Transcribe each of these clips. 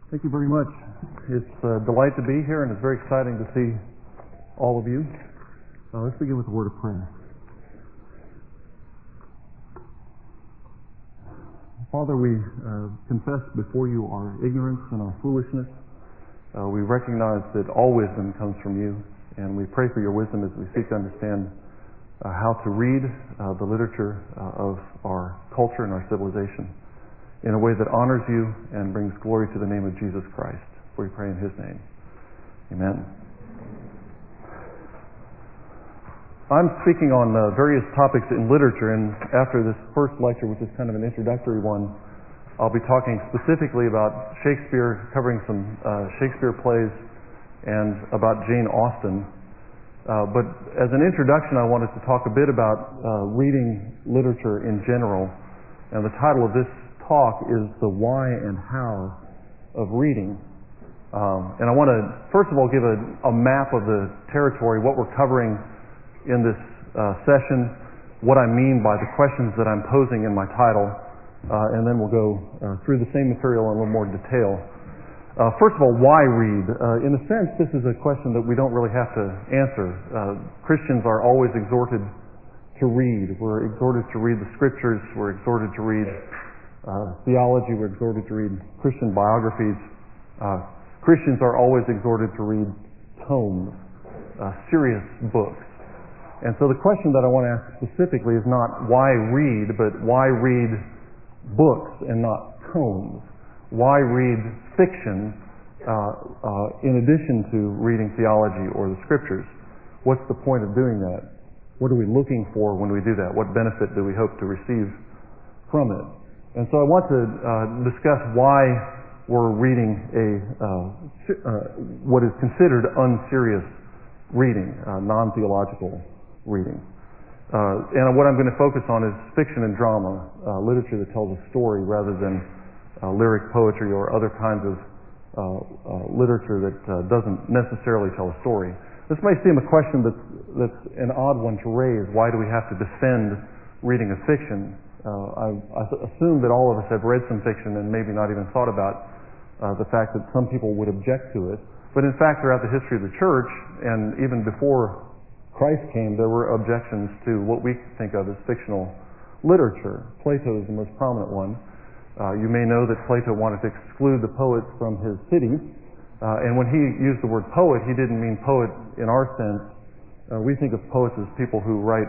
Thank you very much. It's a delight to be here, and it's very exciting to see all of you. Let's begin with a word of prayer. Father, we confess before you our ignorance and our foolishness. We recognize that all wisdom comes from you, and we pray for your wisdom as we seek to understand how to read the literature of our culture and our civilization in a way that honors you and brings glory to the name of Jesus Christ. We pray in his name. Amen. I'm speaking on various topics in literature, and after this first lecture, which is kind of an introductory one, I'll be talking specifically about Shakespeare, covering some Shakespeare plays, and about Jane Austen. But as an introduction, I wanted to talk a bit about reading literature in general, and the title of this talk is The Why and How of Reading. And I want to, first of all, give a map of the territory, what we're covering in this session, what I mean by the questions that I'm posing in my title, and then we'll go through the same material in a little more detail. First of all, why read? In a sense, this is a question that we don't really have to answer. Christians are always exhorted to read. We're exhorted to read the scriptures. We're exhorted to read theology. We're exhorted to read Christian biographies. Christians are always exhorted to read tomes, serious books. And so the question that I want to ask specifically is not why read, but why read books and not tomes? Why read fiction in addition to reading theology or the scriptures? What's the point of doing that? What are we looking for when we do that? What benefit do we hope to receive from it? And so I want to discuss why we're reading what is considered unserious reading, non-theological reading. And what I'm going to focus on is fiction and drama, literature that tells a story rather than lyric poetry or other kinds of literature that doesn't necessarily tell a story. This may seem a question that's an odd one to raise. Why do we have to defend reading of fiction? I assume that all of us have read some fiction and maybe not even thought about the fact that some people would object to it. But in fact, throughout the history of the church, and even before Christ came, there were objections to what we think of as fictional literature. Plato is the most prominent one. You may know that Plato wanted to exclude the poets from his city, and when he used the word poet, he didn't mean poet in our sense. We think of poets as people who write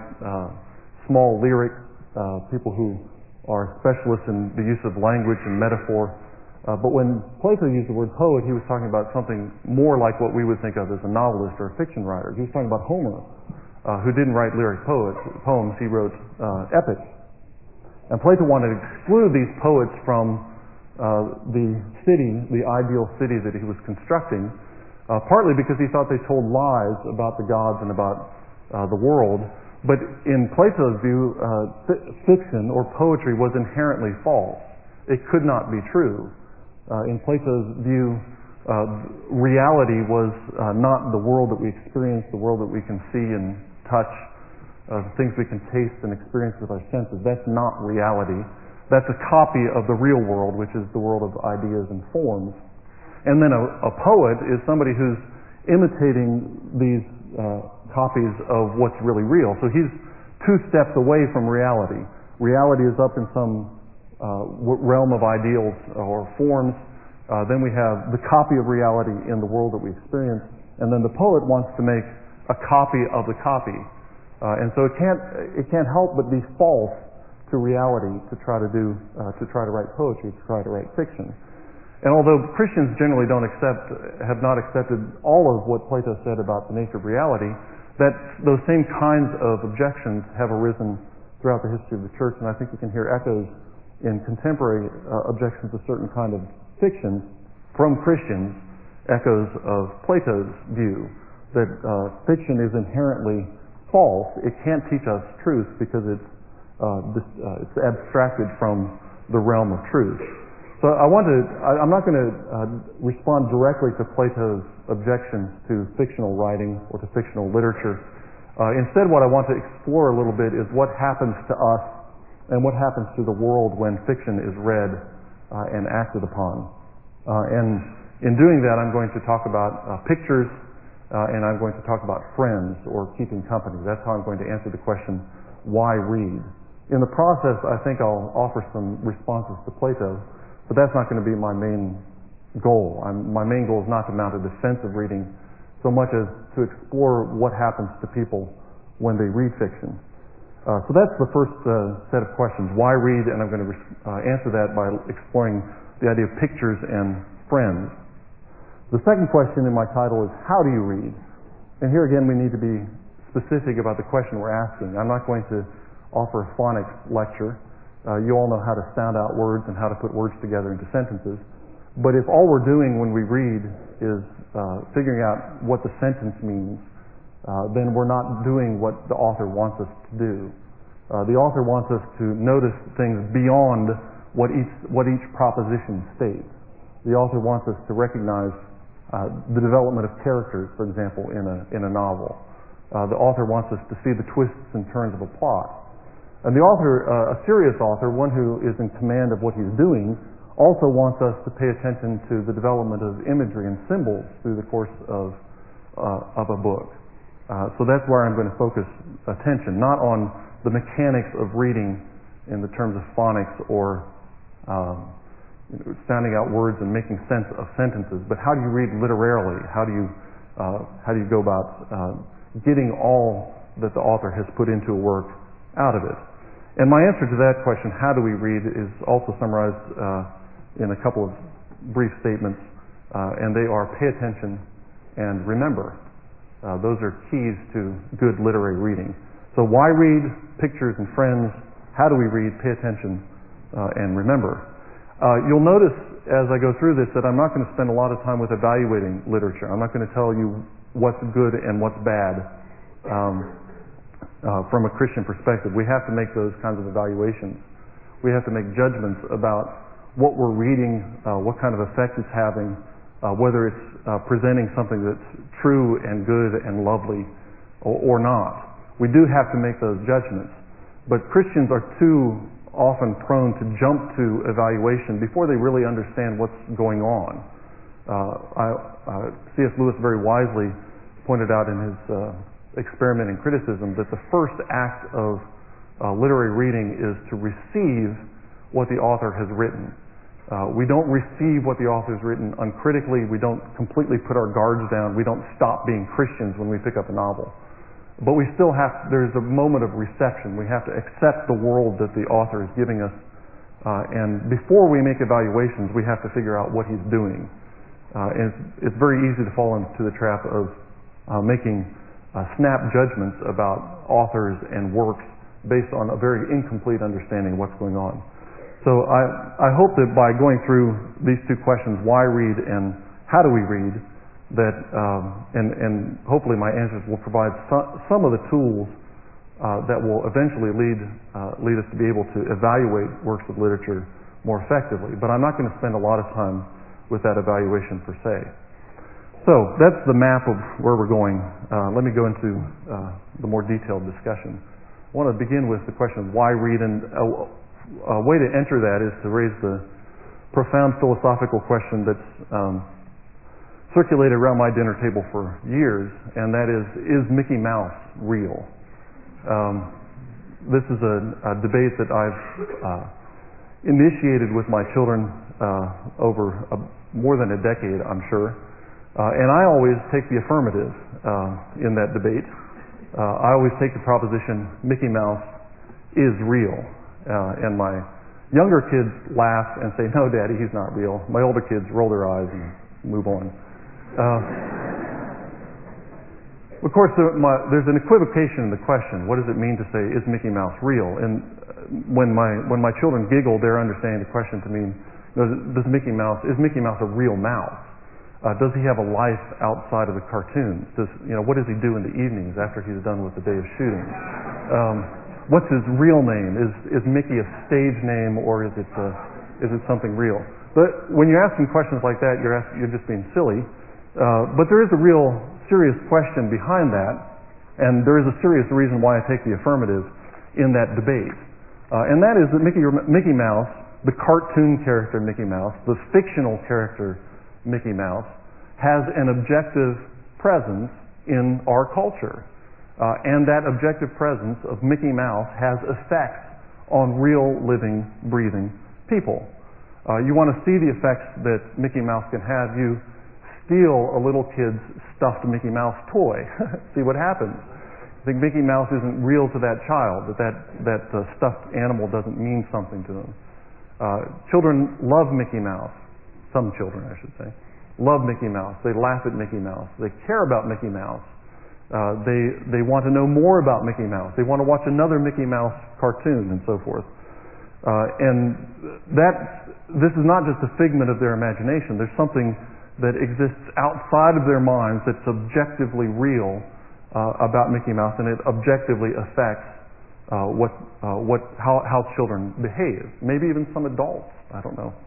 small lyrics, people who are specialists in the use of language and metaphor. But when Plato used the word poet, he was talking about something more like what we would think of as a novelist or a fiction writer. He was talking about Homer, who didn't write lyric poems. He wrote epics. And Plato wanted to exclude these poets from the city, the ideal city that he was constructing, partly because he thought they told lies about the gods and about the world. But in Plato's view, fiction or poetry was inherently false. It could not be true. In Plato's view, reality was not the world that we experience, the world that we can see and touch, the things we can taste and experience with our senses. That's not reality. That's a copy of the real world, which is the world of ideas and forms. And then a poet is somebody who's imitating these copies of what's really real. So he's two steps away from reality. Reality is up in some realm of ideals or forms. Then we have the copy of reality in the world that we experience. And then the poet wants to make a copy of the copy. And so it can't help but be false to reality to try to write poetry, to try to write fiction. And although Christians generally have not accepted all of what Plato said about the nature of reality, those same kinds of objections have arisen throughout the history of the church, and I think you can hear echoes in contemporary objections to certain kind of fiction from Christians, echoes of Plato's view that fiction is inherently false. It can't teach us truth because it's abstracted from the realm of truth. So I'm not going to respond directly to Plato's objections to fictional writing or to fictional literature. Instead, what I want to explore a little bit is what happens to us and what happens to the world when fiction is read and acted upon. And in doing that, I'm going to talk about pictures, and I'm going to talk about friends or keeping company. That's how I'm going to answer the question, why read? In the process, I think I'll offer some responses to Plato, but that's not going to be my main goal. My main goal is not to mount a defense of reading so much as to explore what happens to people when they read fiction. So that's the first set of questions. Why read? And I'm going to answer that by exploring the idea of pictures and friends. The second question in my title is, how do you read? And here again, we need to be specific about the question we're asking. I'm not going to offer a phonics lecture. You all know how to sound out words and how to put words together into sentences. But if all we're doing when we read is figuring out what the sentence means, then we're not doing what the author wants us to do. The author wants us to notice things beyond what each proposition states. The author wants us to recognize the development of characters, for example, in a novel. The author wants us to see the twists and turns of a plot. And the author, a serious author, one who is in command of what he's doing, also wants us to pay attention to the development of imagery and symbols through the course of a book. So that's where I'm going to focus attention, not on the mechanics of reading in the terms of phonics or sounding out words and making sense of sentences, but how do you read literarily? How do you go about getting all that the author has put into a work out of it? And my answer to that question, how do we read, is also summarized in a couple of brief statements, and they are pay attention and remember. Those are keys to good literary reading. So why read? Pictures and friends. How do we read? Pay attention and remember. You'll notice as I go through this that I'm not going to spend a lot of time with evaluating literature. I'm not going to tell you what's good and what's bad from a Christian perspective. We have to make those kinds of evaluations. We have to make judgments about what we're reading, what kind of effect it's having, whether it's presenting something that's true and good and lovely or not. We do have to make those judgments. But Christians are too often prone to jump to evaluation before they really understand what's going on. C.S. Lewis very wisely pointed out in his Experiment in Criticism that the first act of literary reading is to receive what the author has written. We don't receive what the author has written uncritically. We don't completely put our guards down. We don't stop being Christians when we pick up a novel. But we still there's a moment of reception. We have to accept the world that the author is giving us. And before we make evaluations, we have to figure out what he's doing. And it's very easy to fall into the trap of making snap judgments about authors and works based on a very incomplete understanding of what's going on. So I hope that by going through these two questions, why read and how do we read, that and hopefully my answers will provide some of the tools that will eventually lead us to be able to evaluate works of literature more effectively. But I'm not going to spend a lot of time with that evaluation per se. So that's the map of where we're going. Let me go into the more detailed discussion. I want to begin with the question of why read, and a way to enter that is to raise the profound philosophical question that's circulated around my dinner table for years, and that is Mickey Mouse real? This is a debate that I've initiated with my children over more than a decade, I'm sure. And I always take the affirmative in that debate. I always take the proposition, Mickey Mouse is real. And my younger kids laugh and say, no, Daddy, he's not real. My older kids roll their eyes and move on. Of course, there's an equivocation in the question. What does it mean to say, is Mickey Mouse real? And when my children giggle, they're understanding the question to mean, is Mickey Mouse a real mouse? Does he have a life outside of the cartoons? What does he do in the evenings after he's done with the day of shooting? What's his real name? Is Mickey a stage name, or is it something real? But when you're asking questions like that, you're just being silly. But there is a real serious question behind that, and there is a serious reason why I take the affirmative in that debate. And that is that Mickey Mouse the cartoon character Mickey Mouse, the fictional character Mickey Mouse, has an objective presence in our culture. And that objective presence of Mickey Mouse has effects on real, living, breathing people. You want to see the effects that Mickey Mouse can have, you steal a little kid's stuffed Mickey Mouse toy. See what happens. I think Mickey Mouse isn't real to that child, that stuffed animal doesn't mean something to them. Children love Mickey Mouse. Some children, I should say, love Mickey Mouse. They laugh at Mickey Mouse. They care about Mickey Mouse. They want to know more about Mickey Mouse. They want to watch another Mickey Mouse cartoon and so forth. And this is not just a figment of their imagination. There's something that exists outside of their minds that's objectively real about Mickey Mouse, and it objectively affects how children behave. Maybe even some adults. I don't know.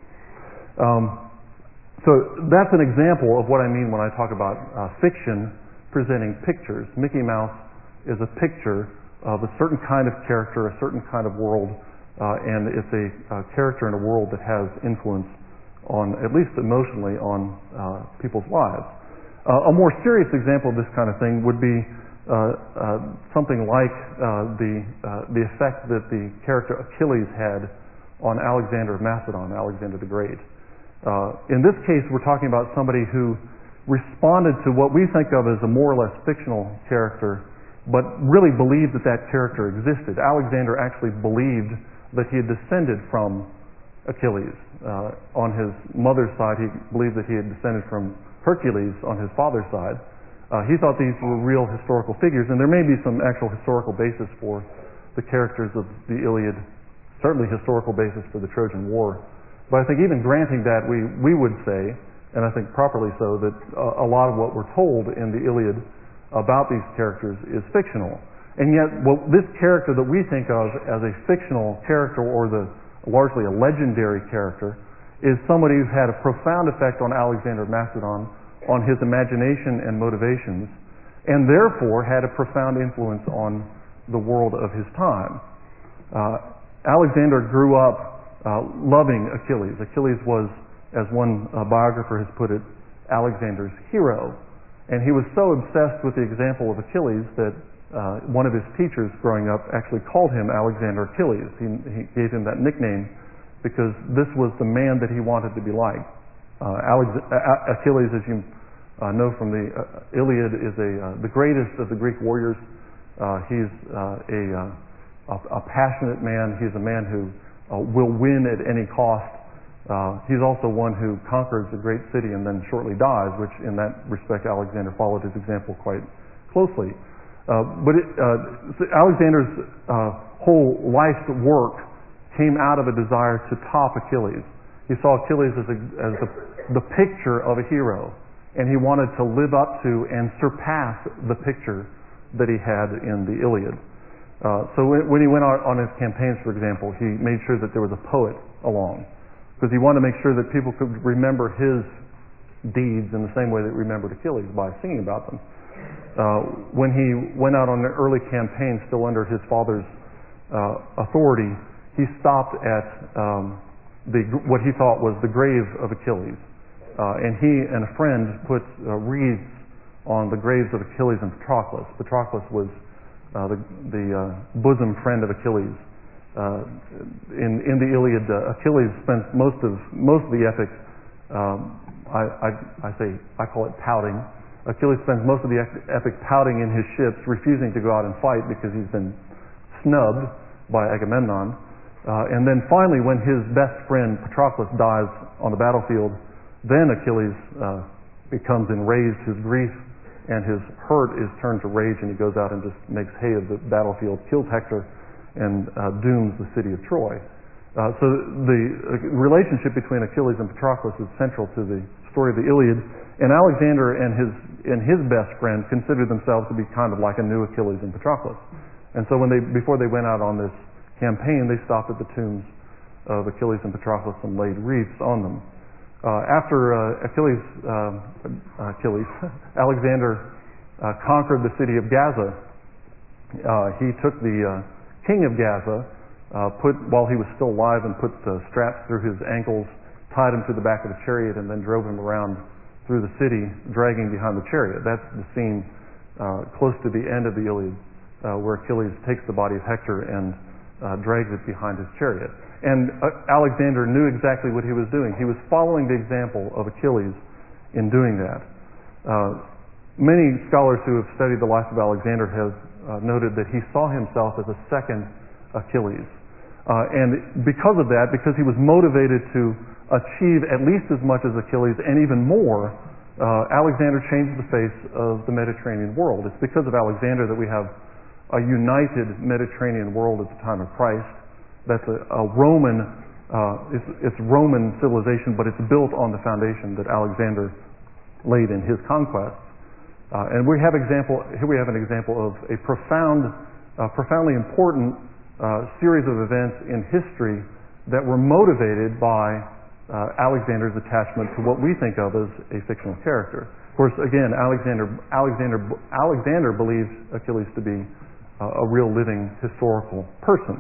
So that's an example of what I mean when I talk about fiction presenting pictures. Mickey Mouse is a picture of a certain kind of character, a certain kind of world, and it's a character in a world that has influence on, at least emotionally, on people's lives. A more serious example of this kind of thing would be something like the effect that the character Achilles had on Alexander of Macedon, Alexander the Great. In this case, we're talking about somebody who responded to what we think of as a more or less fictional character, but really believed that that character existed. Alexander actually believed that he had descended from Achilles. On his mother's side, he believed that he had descended from Hercules on his father's side. He thought these were real historical figures, and there may be some actual historical basis for the characters of the Iliad, certainly historical basis for the Trojan War. But I think even granting that, we would say, and I think properly so, that a lot of what we're told in the Iliad about these characters is fictional. And yet, this character that we think of as a fictional character, or largely a legendary character, is somebody who's had a profound effect on Alexander of Macedon, on his imagination and motivations, and therefore had a profound influence on the world of his time. Alexander grew up loving Achilles. Achilles was, as one biographer has put it, Alexander's hero. And he was so obsessed with the example of Achilles that one of his teachers growing up actually called him Alexander Achilles. He gave him that nickname because this was the man that he wanted to be like. Achilles, as you know from the Iliad, is the greatest of the Greek warriors. He's a passionate man. He's a man who will win at any cost. He's also one who conquers a great city and then shortly dies, which in that respect Alexander followed his example quite closely. So Alexander's whole life's work came out of a desire to top Achilles. He saw Achilles as the picture of a hero, and he wanted to live up to and surpass the picture that he had in the Iliad. So when he went out on his campaigns, for example, he made sure that there was a poet along, because he wanted to make sure that people could remember his deeds in the same way that they remembered Achilles, by singing about them. When he went out on an early campaign, still under his father's authority, he stopped at what he thought was the grave of Achilles. And he and a friend put wreaths on the graves of Achilles and Patroclus. Patroclus was the bosom friend of Achilles. In the Iliad, Achilles spends most of the epic. I call it pouting. Achilles spends most of the epic pouting in his ships, refusing to go out and fight because he's been snubbed by Agamemnon. And then finally, when his best friend Patroclus dies on the battlefield, then Achilles becomes enraged. His grief and his hurt is turned to rage, and he goes out and just makes hay of the battlefield, kills Hector, and dooms the city of Troy. So the relationship between Achilles and Patroclus is central to the story of the Iliad. And Alexander and his best friend considered themselves to be kind of like a new Achilles and Patroclus. And so before they went out on this campaign, they stopped at the tombs of Achilles and Patroclus and laid wreaths on them. After Alexander conquered the city of Gaza, he took the king of Gaza while he was still alive, and put straps through his ankles, tied him to the back of the chariot, and then drove him around through the city, dragging behind the chariot. That's the scene close to the end of the Iliad, where Achilles takes the body of Hector and drags it behind his chariot. And Alexander knew exactly what he was doing. He was following the example of Achilles in doing that. Many scholars who have studied the life of Alexander have noted that he saw himself as a second Achilles. And because of that, because he was motivated to achieve at least as much as Achilles and even more, Alexander changed the face of the Mediterranean world. It's because of Alexander that we have a united Mediterranean world at the time of Christ. That's a Roman, it's Roman civilization, but it's built on the foundation that Alexander laid in his conquests. And here we have an example of a profoundly important series of events in history that were motivated by Alexander's attachment to what we think of as a fictional character. Of course, again, Alexander believed Achilles to be a real living historical person.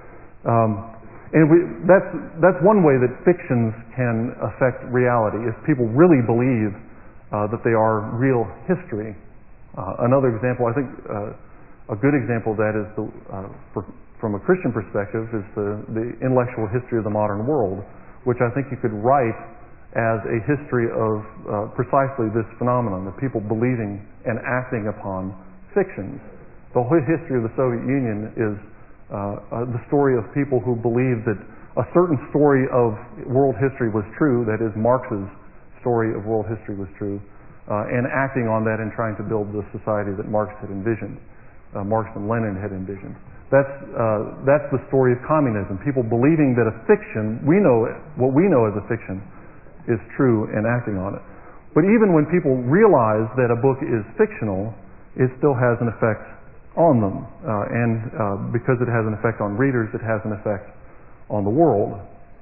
That's one way that fictions can affect reality, if people really believe that they are real history. Another example, I think a good example of that is, from a Christian perspective, is the intellectual history of the modern world, which I think you could write as a history of precisely this phenomenon, of people believing and acting upon fictions. The whole history of the Soviet Union is the story of people who believed that a certain story of world history was true, that is, Marx's story of world history was true, and acting on that and trying to build the society that Marx had envisioned, Marx and Lenin had envisioned. That's the story of communism. People believing that a fiction, what we know as a fiction, is true and acting on it. But even when people realize that a book is fictional, it still has an effect on them, and because it has an effect on readers, it has an effect on the world.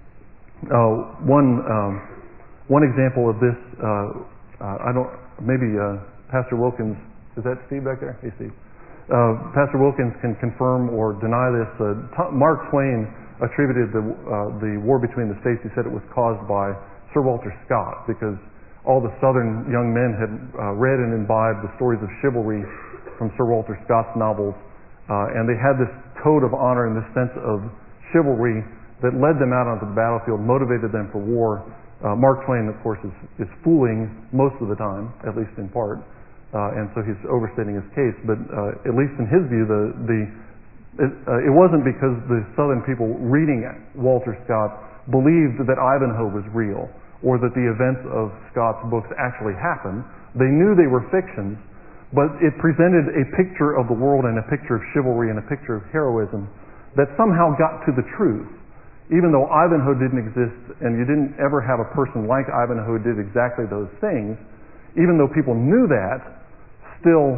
One example of this, Pastor Wilkins, is that Steve back there? Hey, Steve. Pastor Wilkins can confirm or deny this. Mark Twain attributed the war between the states. He said it was caused by Sir Walter Scott, because all the Southern young men had read and imbibed the stories of chivalry from Sir Walter Scott's novels, and they had this code of honor and this sense of chivalry that led them out onto the battlefield, motivated them for war. Mark Twain, of course, is fooling most of the time, at least in part, and so he's overstating his case. But at least in his view, it wasn't because the Southern people reading Walter Scott believed that Ivanhoe was real, or that the events of Scott's books actually happened. They knew they were fictions, but it presented a picture of the world and a picture of chivalry and a picture of heroism that somehow got to the truth. Even though Ivanhoe didn't exist and you didn't ever have a person like Ivanhoe who did exactly those things, even though people knew that, still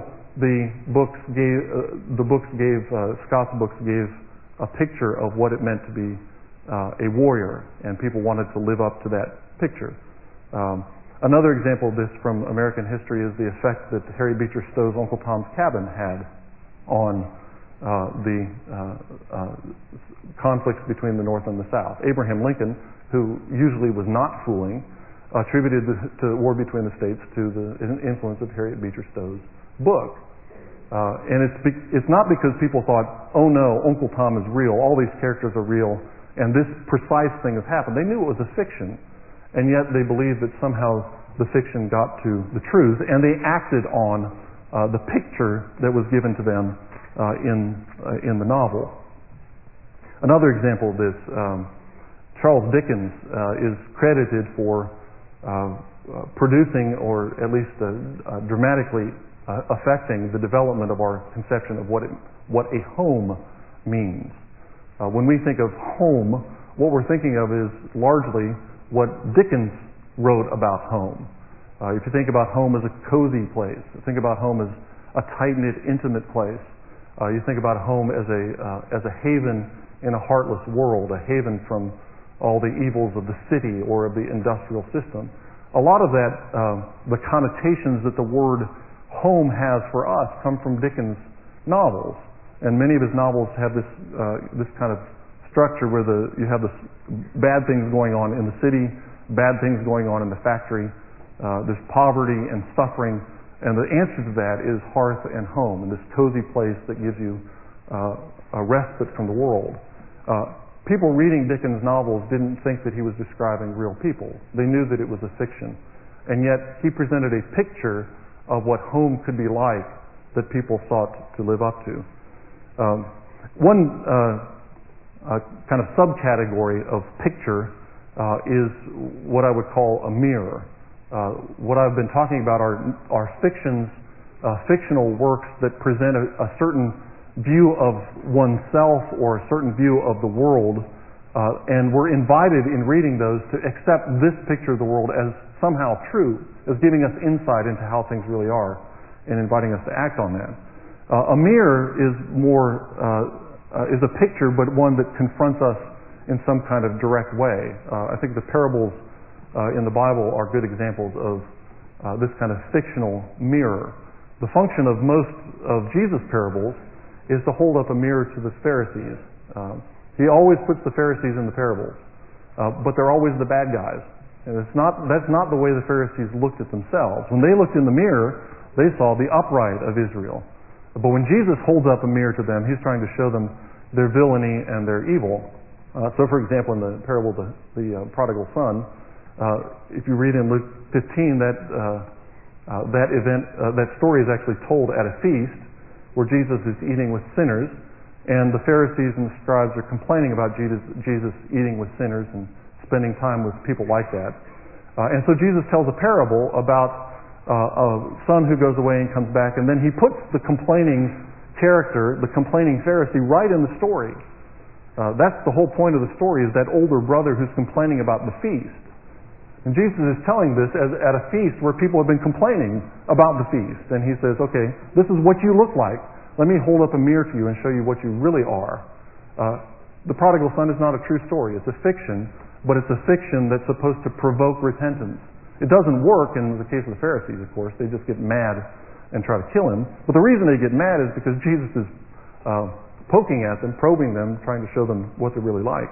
Scott's books gave a picture of what it meant to be a warrior, and people wanted to live up to that picture. Another example of this from American history is the effect that Harry Beecher Stowe's Uncle Tom's Cabin had on the conflicts between the North and the South. Abraham Lincoln, who usually was not fooling, attributed the war between the states to the influence of Harriet Beecher Stowe's book. And it's not because people thought, oh no, Uncle Tom is real, all these characters are real, and this precise thing has happened. They knew it was a fiction, and yet they believed that somehow the fiction got to the truth, and they acted on the picture that was given to them in the novel. Another example of this, Charles Dickens is credited for producing, or at least dramatically affecting, the development of our conception of what a home means. When we think of home, what we're thinking of is largely what Dickens wrote about home. If you think about home as a cozy place, think about home as a tight-knit, intimate place. You think about home as a haven in a heartless world, a haven from all the evils of the city or of the industrial system. A lot of that, the connotations that the word home has for us, come from Dickens' novels, and many of his novels have this kind of structure where you have the bad things going on in the city, bad things going on in the factory. There's poverty and suffering, and the answer to that is hearth and home, and this cozy place that gives you a respite from the world. People reading Dickens' novels didn't think that he was describing real people. They knew that it was a fiction, and yet he presented a picture of what home could be like that people sought to live up to. One kind of subcategory of picture is what I would call a mirror. What I've been talking about are fictional works that present a certain view of oneself or a certain view of the world, and we're invited in reading those to accept this picture of the world as somehow true, as giving us insight into how things really are, and inviting us to act on that. A mirror is is a picture, but one that confronts us in some kind of direct way. I think the parables in the Bible are good examples of this kind of fictional mirror. The function of most of Jesus' parables is to hold up a mirror to the Pharisees. He always puts the Pharisees in the parables, but they're always the bad guys. And that's not the way the Pharisees looked at themselves. When they looked in the mirror, they saw the upright of Israel. But when Jesus holds up a mirror to them, he's trying to show them their villainy and their evil. So, for example, in the parable of the prodigal son, if you read in Luke 15, that story is actually told at a feast where Jesus is eating with sinners, and the Pharisees and the scribes are complaining about Jesus eating with sinners and spending time with people like that. And so Jesus tells a parable about a son who goes away and comes back, and then he puts the complaining character, the complaining Pharisee, right in the story. That's the whole point of the story, is that older brother who's complaining about the feast. And Jesus is telling this at a feast where people have been complaining about the feast. And he says, okay, this is what you look like. Let me hold up a mirror to you and show you what you really are. The prodigal son is not a true story. It's a fiction, but it's a fiction that's supposed to provoke repentance. It doesn't work in the case of the Pharisees, of course. They just get mad and try to kill him. But the reason they get mad is because Jesus is poking at them, probing them, trying to show them what they're really like.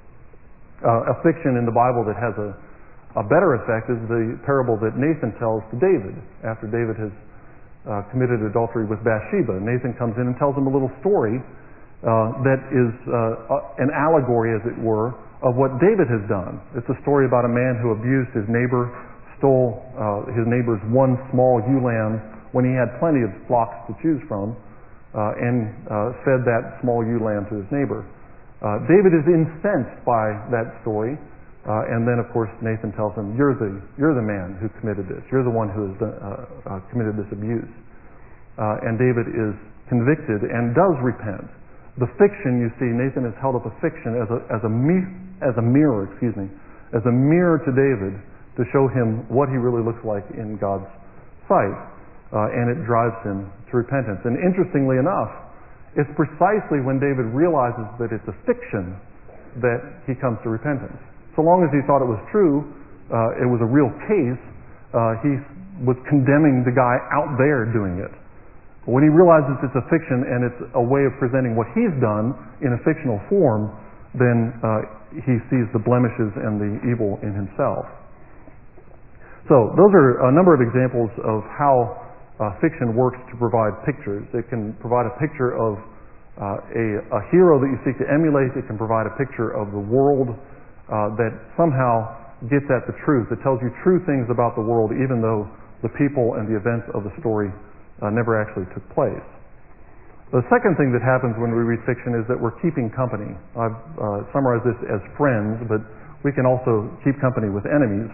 A fiction in the Bible that has a better effect is the parable that Nathan tells to David after David has committed adultery with Bathsheba. Nathan comes in and tells him a little story that is an allegory, as it were, of what David has done. It's a story about a man who abused his neighbor, stole his neighbor's one small ewe lamb when he had plenty of flocks to choose from, and fed that small ewe lamb to his neighbor. David is incensed by that story, and then, of course, Nathan tells him, "You're the man who committed this. You're the one who has committed this abuse." And David is convicted and does repent. The fiction, you see, Nathan has held up a fiction as a mirror to David to show him what he really looks like in God's sight, and it drives him to repentance. And interestingly enough, it's precisely when David realizes that it's a fiction that he comes to repentance. So long as he thought it was true, it was a real case, he was condemning the guy out there doing it. But when he realizes it's a fiction and it's a way of presenting what he's done in a fictional form, then he sees the blemishes and the evil in himself. So those are a number of examples of how fiction works to provide pictures. It can provide a picture of a hero that you seek to emulate. It can provide a picture of the world that somehow gets at the truth. It tells you true things about the world, even though the people and the events of the story never actually took place. The second thing that happens when we read fiction is that we're keeping company. I've summarized this as friends, but we can also keep company with enemies.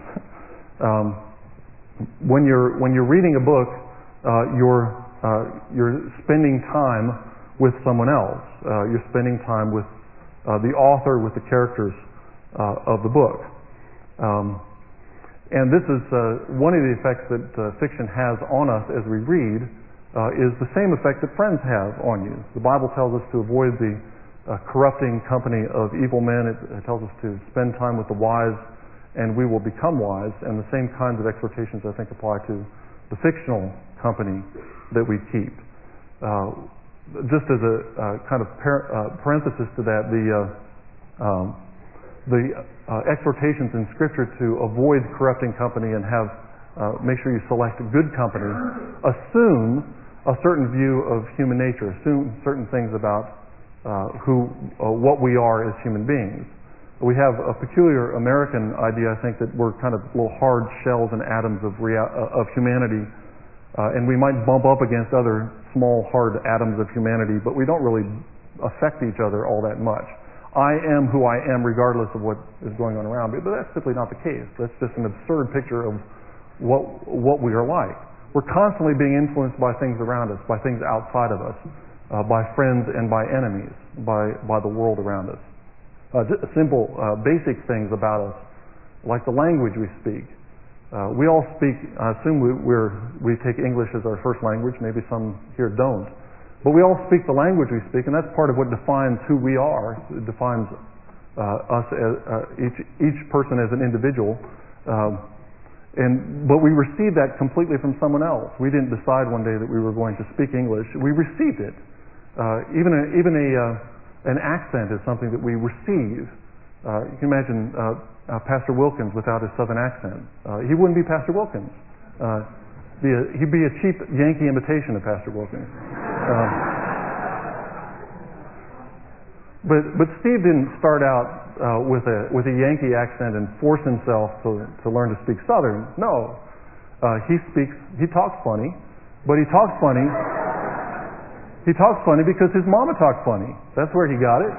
When you're reading a book, you're spending time with someone else. You're spending time with the author, with the characters of the book. And this is one of the effects that fiction has on us as we read, is the same effect that friends have on you. The Bible tells us to avoid the corrupting company of evil men. It tells us to spend time with the wise, and we will become wise. And the same kinds of exhortations, I think, apply to the fictional company that we keep. Just as a kind of parenthesis to that, The exhortations in Scripture to avoid corrupting company and make sure you select good company assume a certain view of human nature, assume certain things about what we are as human beings. We have a peculiar American idea, I think, that we're kind of little hard shells and atoms of humanity, and we might bump up against other small, hard atoms of humanity, but we don't really affect each other all that much. I am who I am regardless of what is going on around me, but that's simply not the case. That's just an absurd picture of what we are like. We're constantly being influenced by things around us, by things outside of us, by friends and by enemies, by the world around us. Simple, basic things about us, like the language we speak. We all speak, I assume we take English as our first language, maybe some here don't. But we all speak the language we speak, and that's part of what defines who we are. It defines us as each person as an individual. But we received that completely from someone else. We didn't decide one day that we were going to speak English. We received it. Even an accent is something that we receive. You can imagine Pastor Wilkins without his southern accent. He wouldn't be Pastor Wilkins. He'd be a cheap Yankee imitation of Pastor Wilkins. But Steve didn't start out with a Yankee accent and force himself to learn to speak Southern. No, he talks funny, but he talks funny. He talks funny because his mama talked funny. That's where he got it.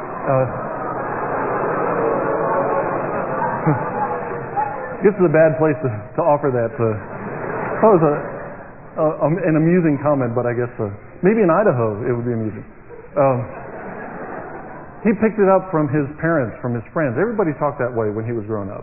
This is a bad place to offer that. That was an amusing comment, but I guess maybe in Idaho it would be amusing. He picked it up from his parents, from his friends. Everybody talked that way when he was growing up.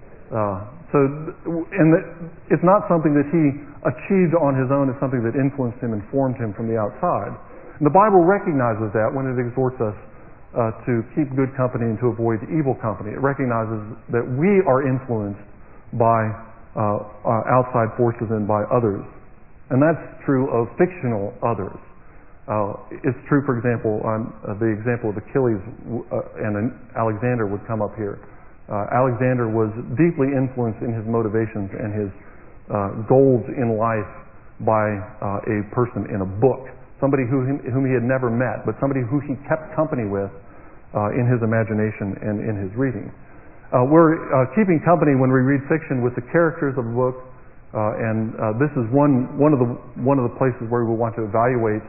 It's not something that he achieved on his own. It's something that influenced him and formed him from the outside. And the Bible recognizes that when it exhorts us to keep good company and to avoid evil company. It recognizes that we are influenced by outside forces and by others. And that's true of fictional others. It's true, for example, on the example of Achilles and Alexander would come up here. Alexander was deeply influenced in his motivations and his goals in life by a person in a book, somebody whom he had never met, but somebody who he kept company with in his imagination and in his reading. We're keeping company when we read fiction with the characters of the book, and this is one of the places where we want to evaluate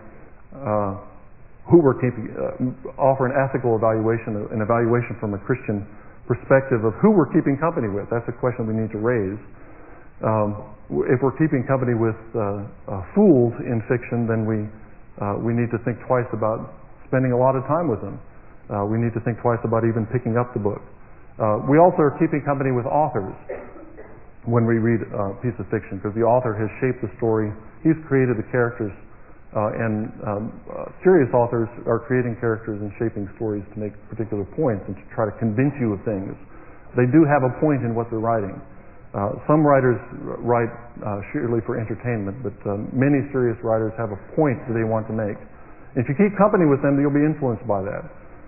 who we're keeping, offer an ethical evaluation, an evaluation from a Christian perspective of who we're keeping company with. That's a question we need to raise. If we're keeping company with fools in fiction, then we need to think twice about spending a lot of time with them. We need to think twice about even picking up the book. We also are keeping company with authors when we read a piece of fiction, because the author has shaped the story. He's created the characters, and serious authors are creating characters and shaping stories to make particular points and to try to convince you of things. They do have a point in what they're writing. Some writers write sheerly for entertainment, but many serious writers have a point that they want to make. If you keep company with them, you'll be influenced by that.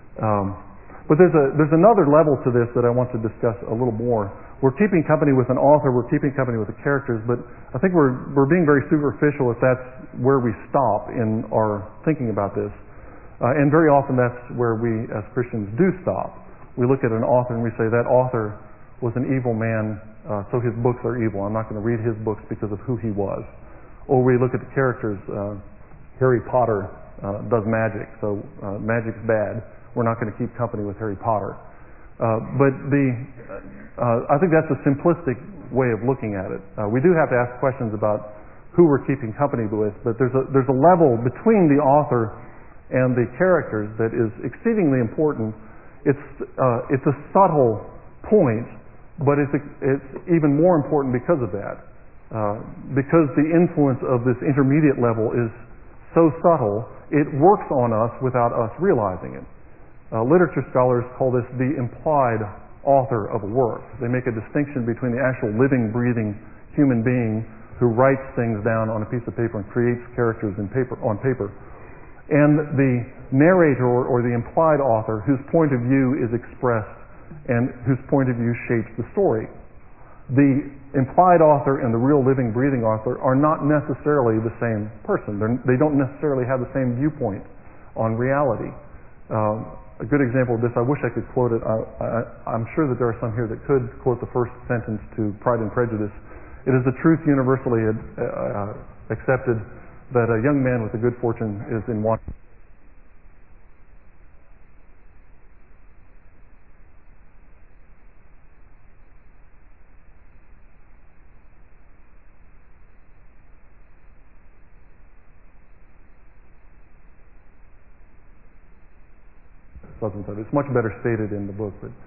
But there's another level to this that I want to discuss a little more. We're keeping company with an author, we're keeping company with the characters, but I think we're being very superficial if that's where we stop in our thinking about this. And very often that's where we as Christians do stop. We look at an author and we say, that author was an evil man, so his books are evil. I'm not going to read his books because of who he was. Or we look at the characters, Harry Potter does magic, so magic's bad. We're not going to keep company with Harry Potter. But I think that's a simplistic way of looking at it. We do have to ask questions about who we're keeping company with, but there's a level between the author and the characters that is exceedingly important. It's a subtle point, but it's even more important because of that. Because the influence of this intermediate level is so subtle, it works on us without us realizing it. Literature scholars call this the implied author of a work. They make a distinction between the actual living, breathing human being who writes things down on a piece of paper and creates characters on paper, and the narrator or the implied author whose point of view is expressed and whose point of view shapes the story. The implied author and the real living, breathing author are not necessarily the same person. They don't necessarily have the same viewpoint on reality. A good example of this, I wish I could quote it. I'm sure that there are some here that could quote the first sentence to Pride and Prejudice. It is a truth universally accepted that a young man with a good fortune is in want. It's much better stated in the book. But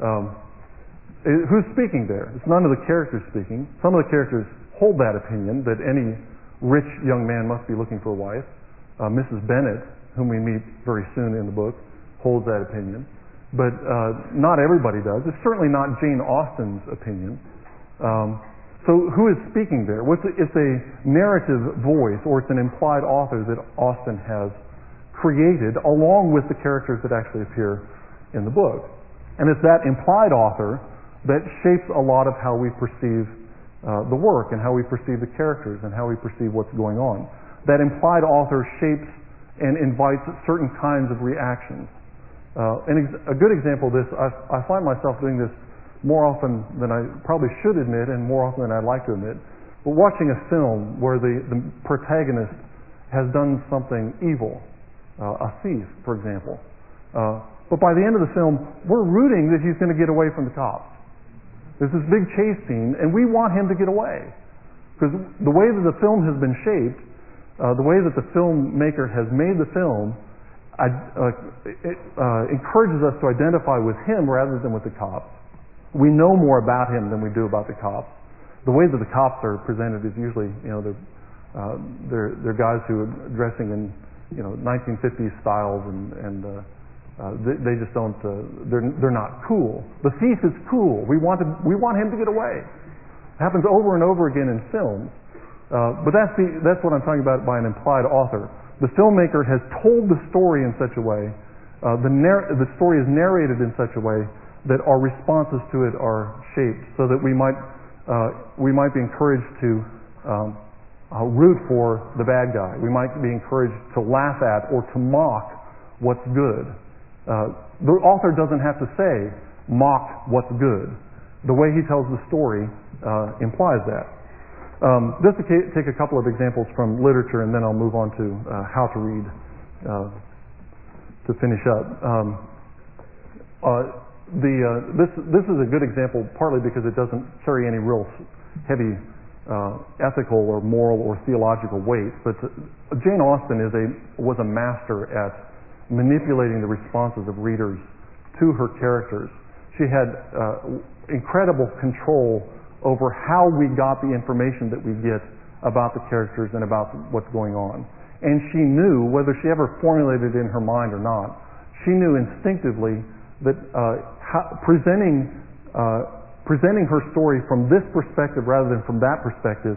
who's speaking there? It's none of the characters speaking. Some of the characters hold that opinion that any rich young man must be looking for a wife. Mrs. Bennet, whom we meet very soon in the book, holds that opinion. But not everybody does. It's certainly not Jane Austen's opinion. So who is speaking there? It's a narrative voice, or it's an implied author that Austen has created along with the characters that actually appear in the book. And it's that implied author that shapes a lot of how we perceive the work and how we perceive the characters and how we perceive what's going on. That implied author shapes and invites certain kinds of reactions. A good example of this, I find myself doing this more often than I probably should admit and more often than I'd like to admit, but watching a film where the protagonist has done something evil, a thief, for example. But by the end of the film, we're rooting that he's going to get away from the cops. There's this big chase scene, and we want him to get away. Because the way that the film has been shaped, the way that the filmmaker has made the film, encourages us to identify with him rather than with the cops. We know more about him than we do about the cops. The way that the cops are presented is usually, they're guys who are dressing in 1950s styles, and they just don't. They're not cool. The thief is cool. We want him to get away. It happens over and over again in films. But that's what I'm talking about by an implied author. The filmmaker has told the story in such a way. The story is narrated in such a way that our responses to it are shaped, so that we might be encouraged to root for the bad guy. We might be encouraged to laugh at or to mock what's good. The author doesn't have to say, mock what's good. The way he tells the story implies that. Just to take a couple of examples from literature, and then I'll move on to how to read to finish up. This is a good example, partly because it doesn't carry any real heavy ethical or moral or theological weight, but Jane Austen was a master at manipulating the responses of readers to her characters. She had incredible control over how we got the information that we get about the characters and about what's going on. And she knew, whether she ever formulated it in her mind or not, she knew instinctively that presenting her story from this perspective rather than from that perspective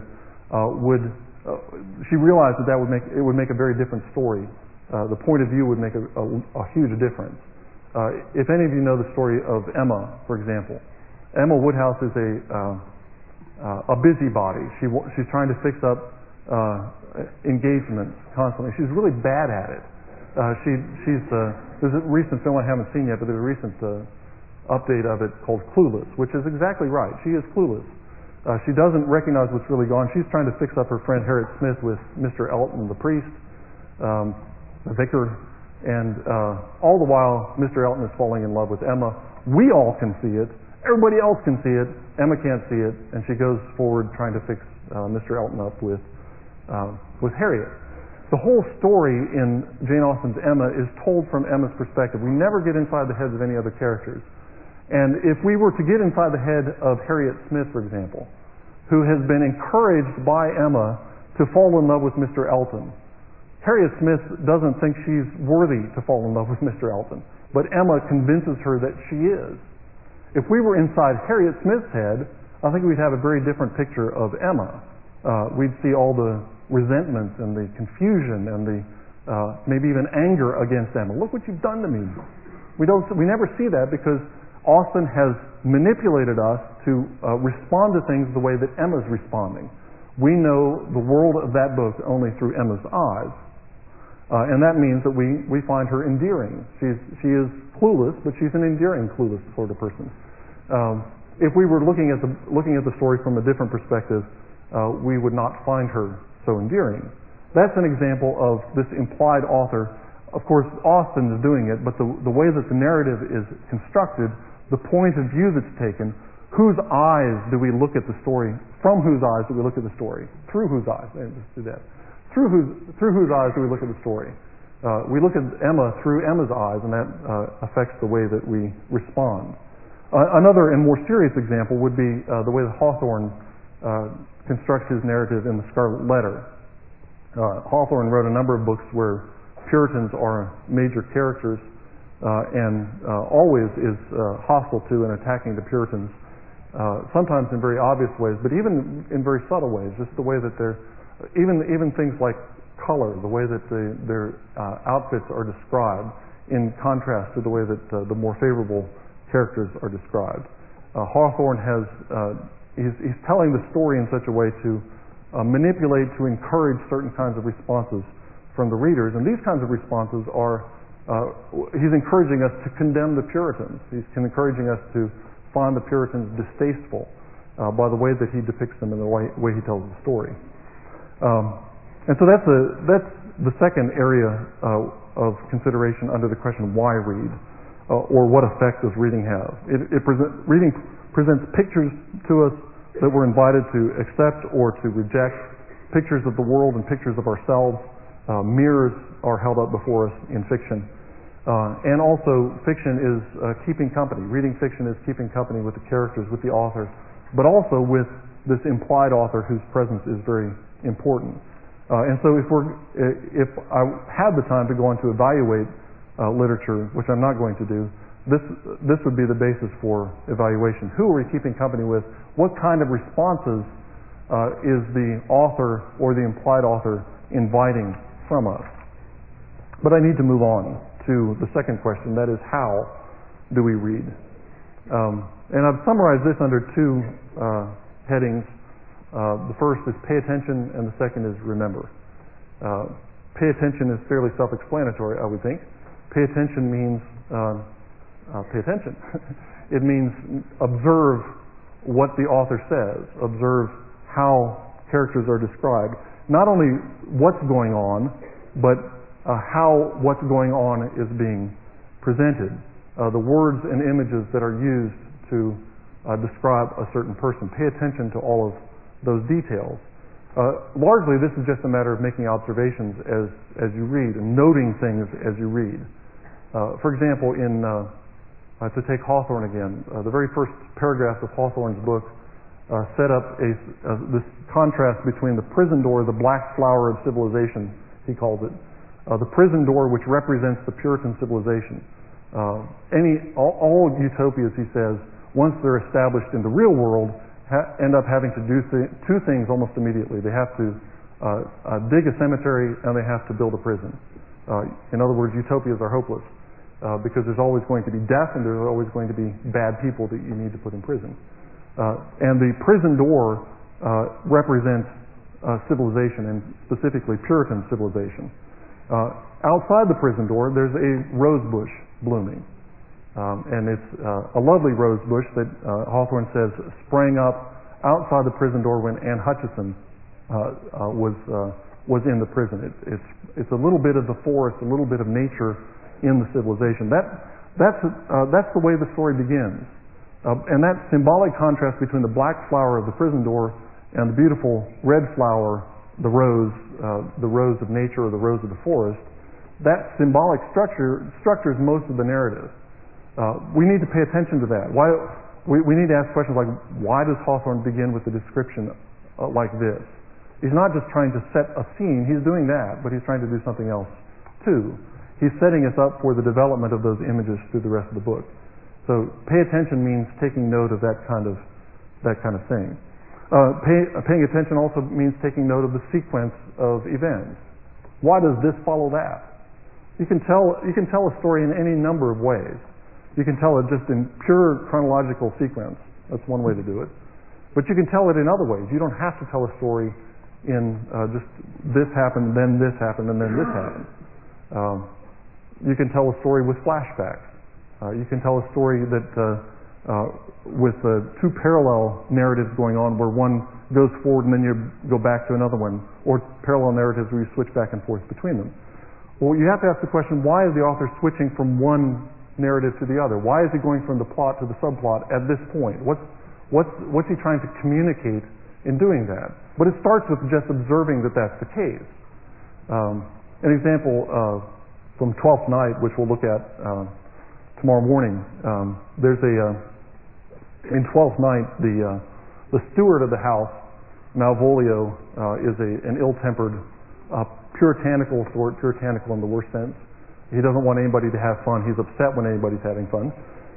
she realized that it would make a very different story. The point of view would make a huge difference. If any of you know the story of Emma, for example, Emma Woodhouse is a busybody. She's trying to fix up engagements constantly. She's really bad at it. There's a recent film I haven't seen yet, but there's a recent update of it called Clueless, which is exactly right. She is clueless. She doesn't recognize what's really gone. She's trying to fix up her friend Harriet Smith with Mr. Elton, the priest, the vicar, and all the while Mr. Elton is falling in love with Emma. We all can see it. Everybody else can see it. Emma can't see it, and she goes forward trying to fix Mr. Elton up with Harriet. The whole story in Jane Austen's Emma is told from Emma's perspective. We never get inside the heads of any other characters. And if we were to get inside the head of Harriet Smith, for example, who has been encouraged by Emma to fall in love with Mr. Elton, Harriet Smith doesn't think she's worthy to fall in love with Mr. Elton, but Emma convinces her that she is. If we were inside Harriet Smith's head, I think we'd have a very different picture of Emma. We'd see all the resentments and the confusion and the maybe even anger against Emma. Look what you've done to me. We never see that because Austen has manipulated us to respond to things the way that Emma's responding. We know the world of that book only through Emma's eyes. And that means that we find her endearing. She is clueless, but she's an endearing, clueless sort of person. If we were looking at the story from a different perspective, we would not find her so endearing. That's an example of this implied author. Of course, Austen is doing it, but the way that the narrative is constructed, the point of view that's taken, whose eyes do we look at the story? From whose eyes do we look at the story? Through whose eyes? Let's do that. Through whose eyes do we look at the story? We look at Emma through Emma's eyes, and that affects the way that we respond. Another and more serious example would be the way that Hawthorne constructs his narrative in The Scarlet Letter. Hawthorne wrote a number of books where Puritans are major characters and always is hostile to and attacking the Puritans, sometimes in very obvious ways, but even in very subtle ways, just the way that they're even things like color, the way that their outfits are described in contrast to the way that the more favorable characters are described. Hawthorne he's telling the story in such a way to manipulate, to encourage certain kinds of responses from the readers, and these kinds of responses are he's encouraging us to condemn the Puritans. He's encouraging us to find the Puritans distasteful by the way that he depicts them and the way he tells the story. And so that's the second area of consideration under the question, why read? Or what effect does reading have? Reading presents pictures to us that we're invited to accept or to reject, pictures of the world and pictures of ourselves. Mirrors are held up before us in fiction. And also, fiction is keeping company. Reading fiction is keeping company with the characters, with the author, but also with this implied author whose presence is very important. And so if I had the time to go on to evaluate literature, which I'm not going to do, this would be the basis for evaluation. Who are we keeping company with? What kind of responses is the author or the implied author inviting from us? But I need to move on to the second question, that is, how do we read? And I've summarized this under two headings. The first is pay attention, and the second is remember. Pay attention is fairly self-explanatory, I would think. Pay attention means pay attention. It means observe what the author says, observe how characters are described. Not only what's going on, but how what's going on is being presented. The words and images that are used to describe a certain person. Pay attention to all of those details. Largely, this is just a matter of making observations as you read and noting things as you read. For example, to take Hawthorne again, the very first paragraph of Hawthorne's book set up this contrast between the prison door, the black flower of civilization, he calls it, the prison door which represents the Puritan civilization. All utopias, he says, once they're established in the real world, end up having to do two things almost immediately. They have to dig a cemetery and they have to build a prison. In other words, utopias are hopeless because there's always going to be death and there's always going to be bad people that you need to put in prison. And the prison door represents civilization, and specifically Puritan civilization. Outside the prison door, there's a rose bush blooming. And it's a lovely rose bush that Hawthorne says sprang up outside the prison door when Anne Hutchinson was in the prison. It's a little bit of the forest, a little bit of nature in the civilization. That's the way the story begins. And that symbolic contrast between the black flower of the prison door and the beautiful red flower, the rose of nature or the rose of the forest, that symbolic structures most of the narrative. We need to pay attention to that. We need to ask questions like, why does Hawthorne begin with the description like this? He's not just trying to set a scene, he's doing that, but he's trying to do something else too. He's setting us up for the development of those images through the rest of the book. So pay attention means taking note of that kind of thing. Paying attention also means taking note of the sequence of events. Why does this follow that? You can tell a story in any number of ways. You can tell it just in pure chronological sequence. That's one way to do it. But you can tell it in other ways. You don't have to tell a story in just this happened, then this happened, and then this happened. You can tell a story with flashbacks. You can tell a story that with two parallel narratives going on, where one goes forward and then you go back to another one, or parallel narratives where you switch back and forth between them. Well, you have to ask the question, why is the author switching from one narrative to the other? Why is he going from the plot to the subplot at this point? What's he trying to communicate in doing that? But it starts with just observing that that's the case. An example from Twelfth Night, which we'll look at tomorrow morning. In Twelfth Night, the steward of the house, Malvolio, is an ill-tempered, puritanical in the worst sense. He doesn't want anybody to have fun. He's upset when anybody's having fun.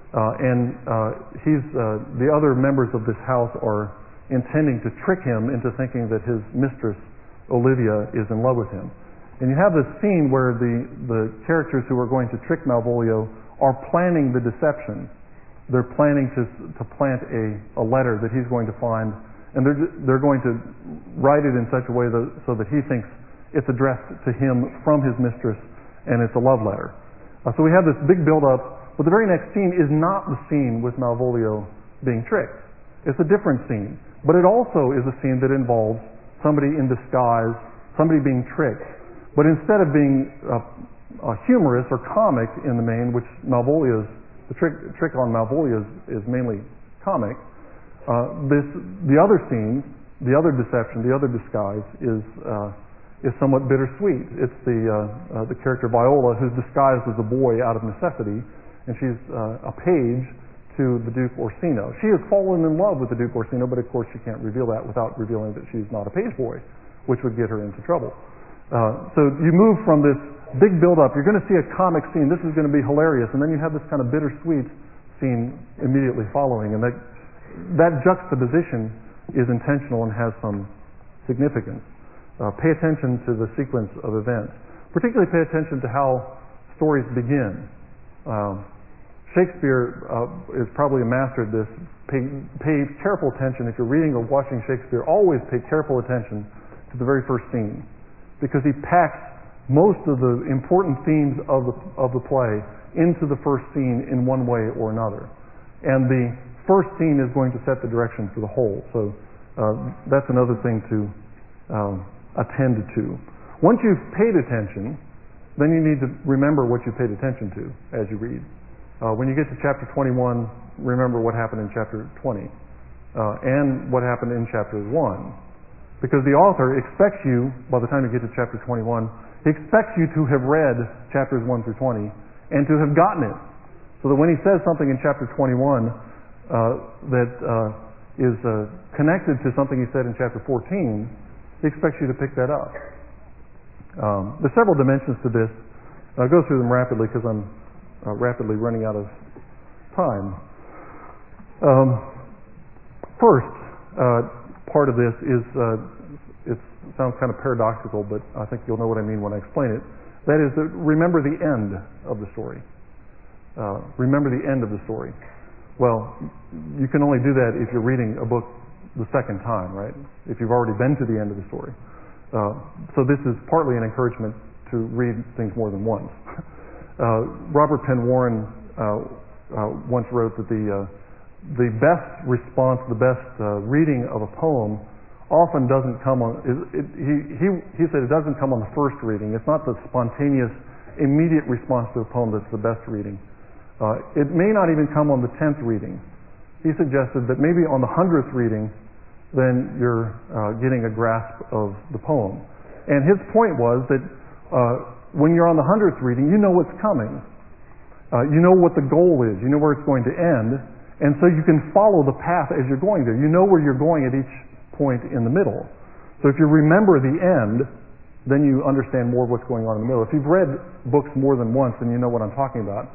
The other members of this house are intending to trick him into thinking that his mistress, Olivia, is in love with him. And you have this scene where the characters who are going to trick Malvolio are planning the deception. They're planning to plant a letter that he's going to find, and they're going to write it in such a way so that he thinks it's addressed to him from his mistress, and it's a love letter. So we have this big build-up, but the very next scene is not the scene with Malvolio being tricked. It's a different scene, but it also is a scene that involves somebody in disguise, somebody being tricked. But instead of being humorous or comic in the main, which the trick on Malvolio is mainly comic, the other scene, the other deception, the other disguise is somewhat bittersweet. It's the character Viola, who's disguised as a boy out of necessity, and she's a page to the Duke Orsino. She has fallen in love with the Duke Orsino, but of course she can't reveal that without revealing that she's not a page boy, which would get her into trouble. So you move from this big build-up. You're going to see a comic scene. This is going to be hilarious, and then you have this kind of bittersweet scene immediately following, and that juxtaposition is intentional and has some significance. Pay attention to the sequence of events. Particularly pay attention to how stories begin. Shakespeare is probably a master at this. Pay careful attention. If you're reading or watching Shakespeare, always pay careful attention to the very first scene, because he packs most of the important themes of the play into the first scene in one way or another. And the first scene is going to set the direction for the whole. So that's another thing to attend to. Once you've paid attention, then you need to remember what you paid attention to as you read. When you get to chapter 21, remember what happened in chapter 20 and what happened in chapter 1. Because the author expects you, by the time you get to chapter 21, he expects you to have read chapters 1 through 20 and to have gotten it. So that when he says something in chapter 21 that is connected to something he said in chapter 14, he expects you to pick that up. There's several dimensions to this. I'll go through them rapidly because I'm rapidly running out of time. First, part of this is, it sounds kind of paradoxical, but I think you'll know what I mean when I explain it. That is, remember the end of the story. Remember the end of the story. Well, you can only do that if you're reading a book the second time, right? If you've already been to the end of the story. So this is partly an encouragement to read things more than once. Robert Penn Warren once wrote that the best response, the best reading of a poem often doesn't come on, he said it doesn't come on the first reading. It's not the spontaneous, immediate response to a poem that's the best reading. It may not even come on the 10th reading. He suggested that maybe on the 100th reading, then you're getting a grasp of the poem. And his point was that when you're on the 100th reading, you know what's coming. You know what the goal is. You know where it's going to end. And so you can follow the path as you're going there. You know where you're going at each point in the middle. So if you remember the end, then you understand more of what's going on in the middle. If you've read books more than once, then you know what I'm talking about.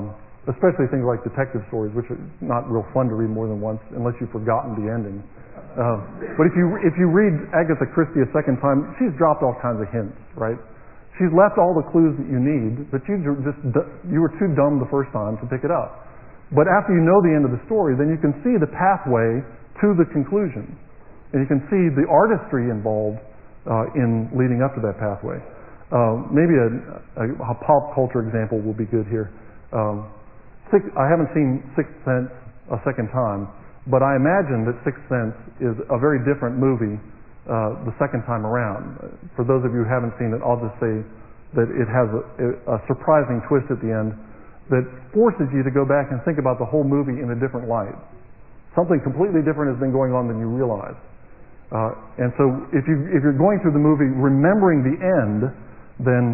Especially things like detective stories, which are not real fun to read more than once unless you've forgotten the ending. But if you read Agatha Christie a second time, she's dropped all kinds of hints, right? She's left all the clues that you need, but you were too dumb the first time to pick it up. But after you know the end of the story, then you can see the pathway to the conclusion. And you can see the artistry involved in leading up to that pathway. Maybe a pop culture example will be good here. I haven't seen Sixth Sense a second time, but I imagine that Sixth Sense is a very different movie the second time around. For those of you who haven't seen it, I'll just say that it has a surprising twist at the end that forces you to go back and think about the whole movie in a different light. Something completely different has been going on than you realize. And so if you're going through the movie remembering the end, then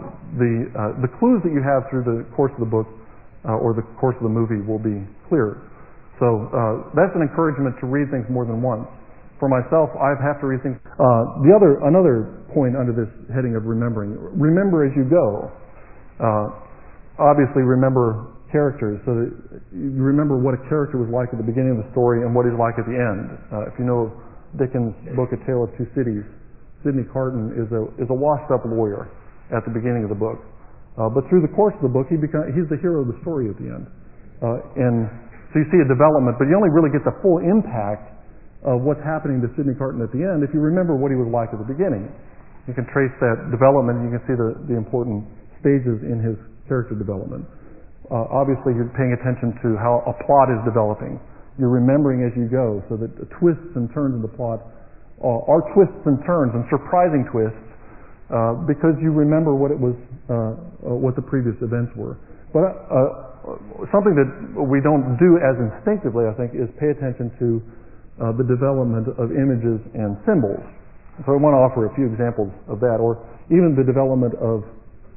the clues that you have through the course of the book or the course of the movie will be clearer. So that's an encouragement to read things more than once. For myself, I have to read things. Another point under this heading of remembering: remember as you go. Obviously, remember characters, so that you remember what a character was like at the beginning of the story and what he's like at the end. If you know Dickens' book A Tale of Two Cities, Sidney Carton is a washed-up lawyer at the beginning of the book, but through the course of the book, he's the hero of the story at the end. And so you see a development, but you only really get the full impact of what's happening to Sidney Carton at the end if you remember what he was like at the beginning. You can trace that development, and you can see the important stages in his character development. Obviously, you're paying attention to how a plot is developing. You're remembering as you go, so that the twists and turns in the plot are twists and turns and surprising twists because you remember what the previous events were. But something that we don't do as instinctively, I think, is pay attention to the development of images and symbols. So I want to offer a few examples of that, or even the development of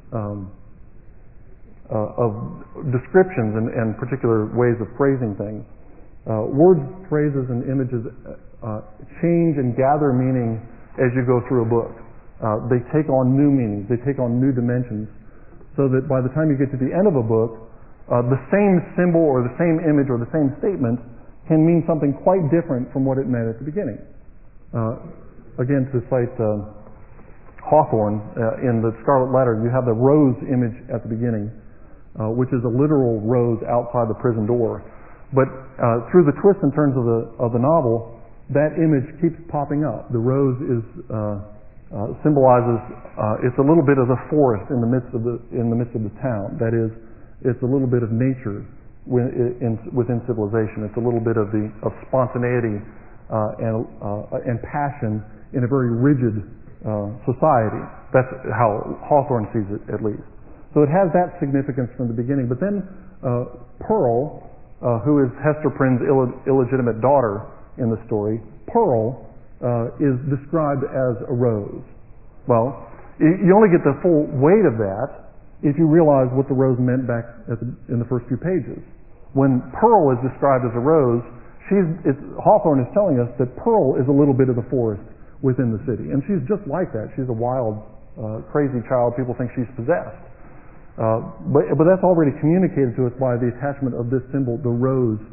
descriptions and particular ways of phrasing things. Words, phrases, and images change and gather meaning as you go through a book. They take on new meanings. They take on new dimensions, so that by the time you get to the end of a book, the same symbol or the same image or the same statement can mean something quite different from what it meant at the beginning. Again, to cite Hawthorne, in the Scarlet Letter, you have the rose image at the beginning, which is a literal rose outside the prison door. But through the twists and turns of the novel, that image keeps popping up. The rose symbolizes it's a little bit of the forest in the midst of the town. That is, it's a little bit of nature within civilization. It's a little bit of spontaneity and passion in a very rigid society. That's how Hawthorne sees it, at least. So it has that significance from the beginning. But then Pearl, who is Hester Prynne's illegitimate daughter in the story, Pearl is described as a rose. Well, you only get the full weight of that if you realize what the rose meant back in the first few pages. When Pearl is described as a rose, Hawthorne is telling us that Pearl is a little bit of the forest within the city. And she's just like that. She's a wild, crazy child. People think she's possessed. But that's already communicated to us by the attachment of this symbol, the rose,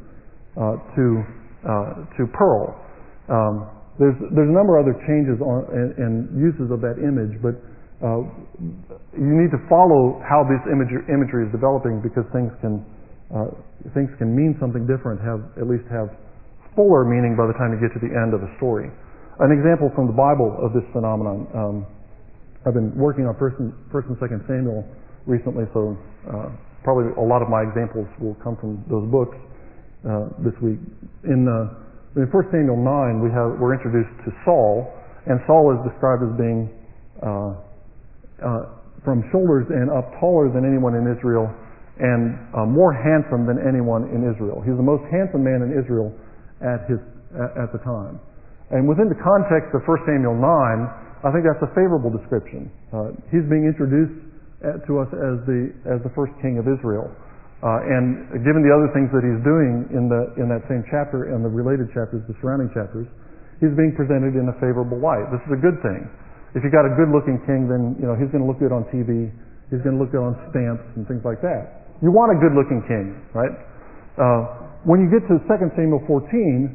to Pearl. There's a number of other changes and uses of that image, but you need to follow how this imagery is developing, because things can mean something different, at least have fuller meaning by the time you get to the end of the story. An example from the Bible of this phenomenon. I've been working on First and Second Samuel recently, so probably a lot of my examples will come from those books this week. In 1 Samuel 9, we're introduced to Saul, and Saul is described as being from shoulders and up taller than anyone in Israel, and more handsome than anyone in Israel. He's the most handsome man in Israel at the time. And within the context of 1 Samuel 9, I think that's a favorable description. He's being introduced to us as the first king of Israel. And given the other things that he's doing in that same chapter and the related chapters, the surrounding chapters, he's being presented in a favorable light. This is a good thing. If you got a good-looking king, then he's going to look good on TV. He's going to look good on stamps and things like that. You want a good-looking king, right? When you get to 2 Samuel 14,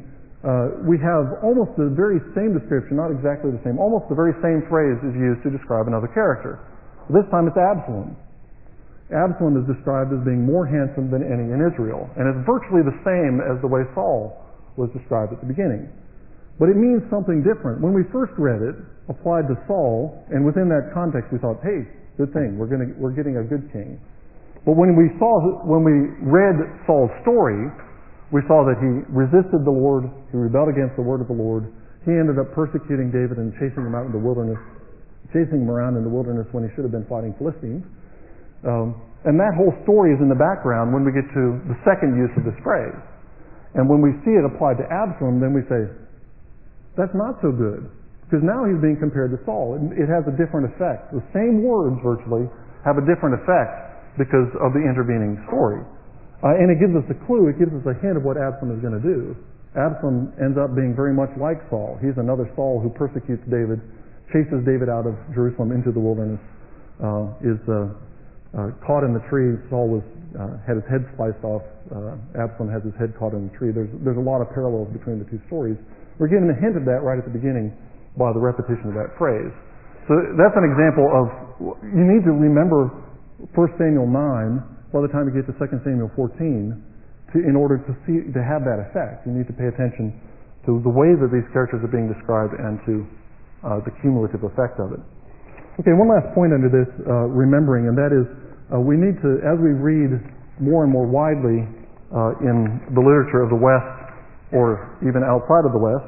we have almost the very same description, not exactly the same, almost the very same phrase is used to describe another character. This time it's Absalom. Absalom is described as being more handsome than any in Israel, and it's virtually the same as the way Saul was described at the beginning. But it means something different. When we first read it, applied to Saul, and within that context we thought, hey, good thing, we're getting a good king. But when we read Saul's story, we saw that he resisted the Lord, he rebelled against the word of the Lord. He ended up persecuting David and chasing him out in the wilderness, chasing him around in the wilderness when he should have been fighting Philistines. And that whole story is in the background when we get to the second use of this phrase. And when we see it applied to Absalom, then we say, that's not so good. Because now he's being compared to Saul. It has a different effect. The same words virtually have a different effect because of the intervening story. And it gives us a clue, it gives us a hint of what Absalom is going to do. Absalom ends up being very much like Saul. He's another Saul who persecutes David, chases David out of Jerusalem into the wilderness, is caught in the tree. Saul had his head sliced off. Absalom has his head caught in the tree. There's a lot of parallels between the two stories. We're given a hint of that right at the beginning by the repetition of that phrase. So that's an example of, you need to remember 1 Samuel 9 by the time you get to 2 Samuel 14 in order to have that effect. You need to pay attention to the way that these characters are being described and to the cumulative effect of it. Okay, one last point under this remembering, and that is we need to, as we read more and more widely in the literature of the West or even outside of the West,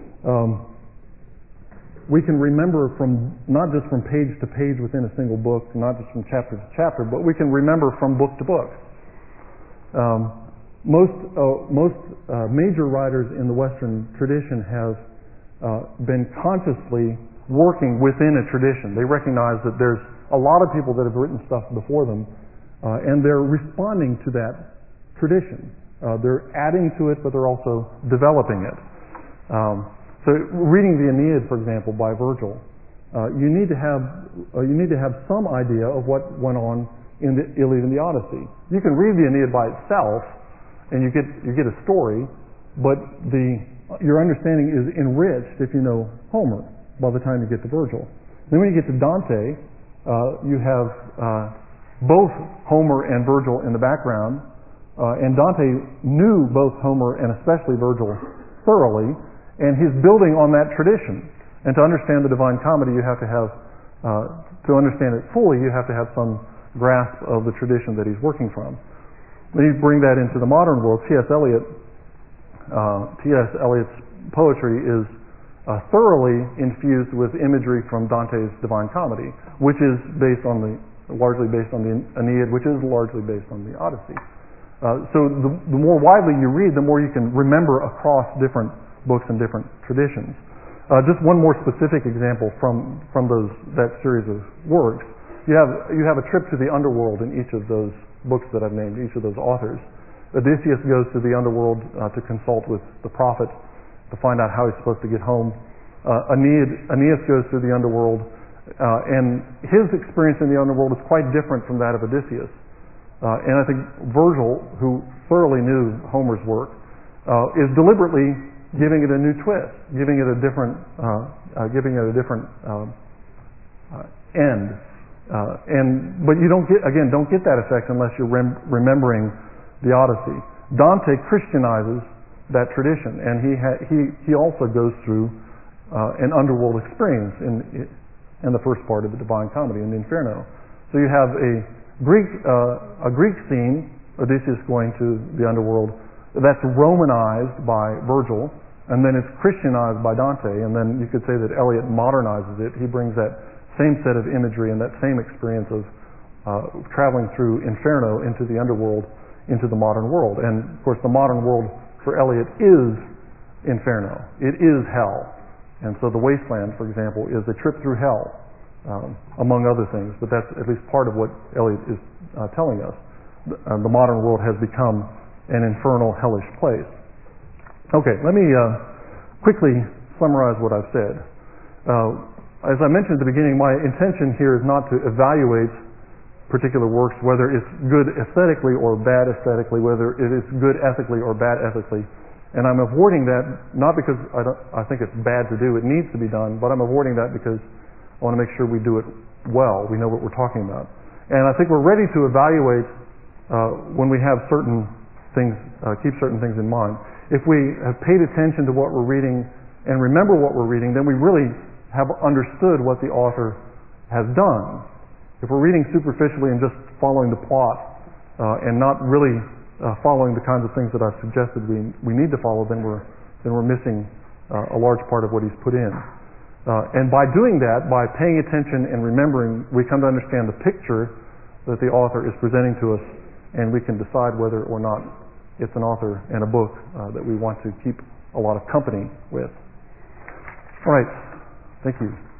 we can remember from not just from page to page within a single book, not just from chapter to chapter, but we can remember from book to book. Most major writers in the Western tradition have been consciously working within a tradition. They recognize that there's a lot of people that have written stuff before them, and they're responding to that tradition. They're adding to it, but they're also developing it. So reading the Aeneid, for example, by Virgil, you need to have some idea of what went on in the Iliad and the Odyssey. You can read the Aeneid by itself, and you get a story, but your understanding is enriched if you know Homer by the time you get to Virgil. Then when you get to Dante, you have both Homer and Virgil in the background, and Dante knew both Homer and especially Virgil thoroughly. And he's building on that tradition. And to understand the Divine Comedy, you have to have, to understand it fully, you have to have some grasp of the tradition that he's working from. When you bring that into the modern world, T.S. Eliot's poetry is thoroughly infused with imagery from Dante's Divine Comedy, which is largely based on the Aeneid, which is largely based on the Odyssey. So the more widely you read, the more you can remember across different books and different traditions. Just one more specific example from that series of works. You have a trip to the underworld in each of those books that I've named, each of those authors. Odysseus goes to the underworld to consult with the prophet to find out how he's supposed to get home. Aeneas goes to the underworld, and his experience in the underworld is quite different from that of Odysseus. And I think Virgil, who thoroughly knew Homer's work, is deliberately giving it a new twist, giving it a different end. But you don't get that effect unless you're remembering the Odyssey. Dante Christianizes that tradition, and he also goes through an underworld experience in the first part of the Divine Comedy, in the Inferno. So you have a Greek scene, Odysseus going to the underworld, that's Romanized by Virgil, and then it's Christianized by Dante, and then you could say that Eliot modernizes it. He brings that same set of imagery and that same experience of traveling through Inferno into the underworld, into the modern world. And of course the modern world for Eliot is Inferno. It is hell. And so the Wasteland, for example, is a trip through hell, among other things, but that's at least part of what Eliot is telling us. The modern world has become an infernal, hellish place. Okay, let me quickly summarize what I've said. As I mentioned at the beginning, my intention here is not to evaluate particular works, whether it's good aesthetically or bad aesthetically, whether it is good ethically or bad ethically. And I'm avoiding that not because I think it's bad to do, it needs to be done, but I'm avoiding that because I want to make sure we do it well, we know what we're talking about. And I think we're ready to evaluate when we have certain things, keep certain things in mind. If we have paid attention to what we're reading and remember what we're reading, then we really have understood what the author has done. If we're reading superficially and just following the plot and not really following the kinds of things that I've suggested we need to follow, then we're missing a large part of what he's put in. And by doing that, by paying attention and remembering, we come to understand the picture that the author is presenting to us, and we can decide whether or not it's an author and a book that we want to keep a lot of company with. All right. Thank you.